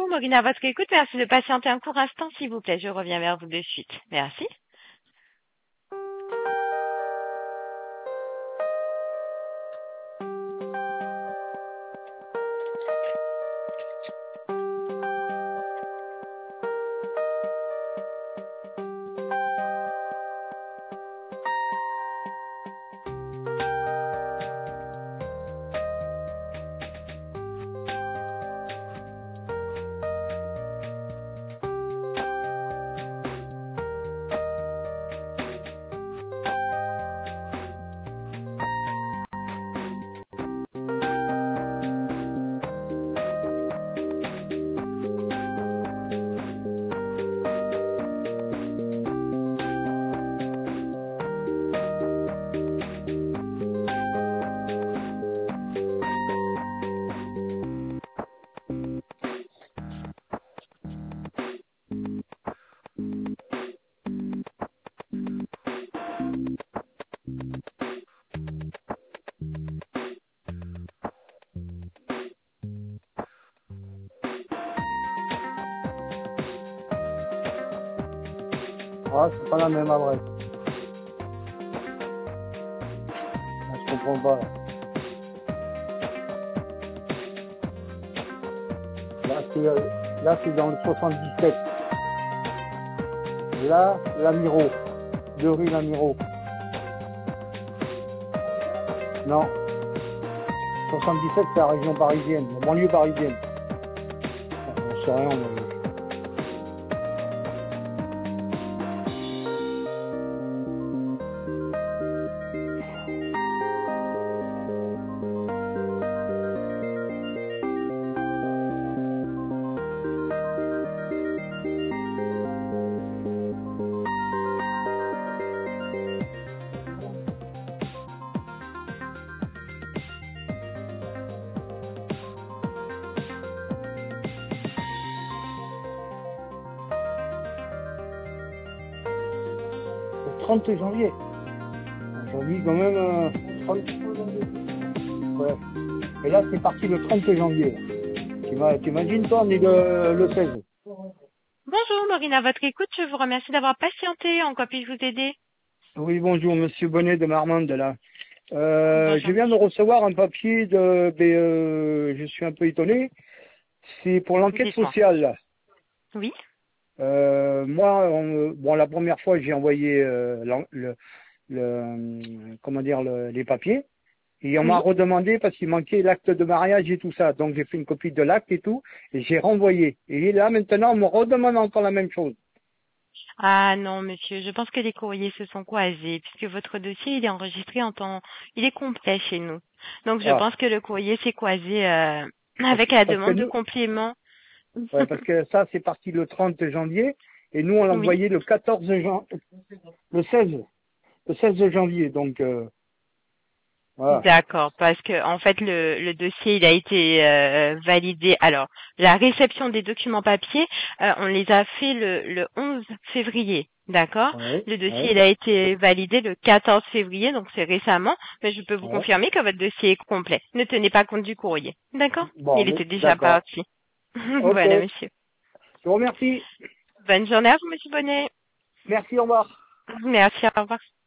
Bonjour, Morgane, à votre écoute. Merci de patienter un court instant, s'il vous plaît. Je reviens vers vous de suite. Merci. Ah, c'est pas la même adresse. Ah, je comprends pas. Là, c'est dans le 77. Là, Lamiro. 2 rue Lamiro. Non. 77, c'est la région parisienne, la banlieue parisienne. Ah, j'en sais rien, moi. 30 janvier. Aujourd'hui, quand même, 30... Ouais. Et là, c'est parti le 30 janvier. T'imagines, toi, on est le 16. Bonjour, Morgane, à votre écoute. Je vous remercie d'avoir patienté. En quoi puis-je vous aider? Oui, bonjour, monsieur Bonnet de Marmande, là. Bonjour. Je viens de recevoir un papier je suis un peu étonné. C'est pour l'enquête Dites-moi. sociale, là. Oui. Moi, bon, la première fois, j'ai envoyé comment dire, les papiers. Et on m'a Oui. redemandé parce qu'il manquait l'acte de mariage et tout ça. Donc j'ai fait une copie de l'acte et tout, et j'ai renvoyé. Et là maintenant on me redemande encore la même chose. Ah non, monsieur, je pense que les courriers se sont croisés, puisque votre dossier, il est enregistré il est complet chez nous. Donc je Ah, pense que le courrier s'est croisé, parce, avec la parce que demande de nous, complément. ouais, parce que ça c'est parti le 30 janvier, et nous on l'a Oui. envoyé le 14 le 16, le 16 janvier. Donc voilà. D'accord, parce que en fait le dossier il a été validé. Alors la réception des documents papiers, on les a fait le 11 février, d'accord. Ouais, Le dossier ouais, il a été validé le 14 février, donc c'est récemment. Mais je peux vous ouais. confirmer que votre dossier est complet. Ne tenez pas compte du courrier, d'accord. Bon, Il mais était déjà d'accord. parti. Ok. Voilà, monsieur. Je vous remercie. Bonne journée à vous, monsieur Bonnet. Merci, au revoir. Merci, au revoir.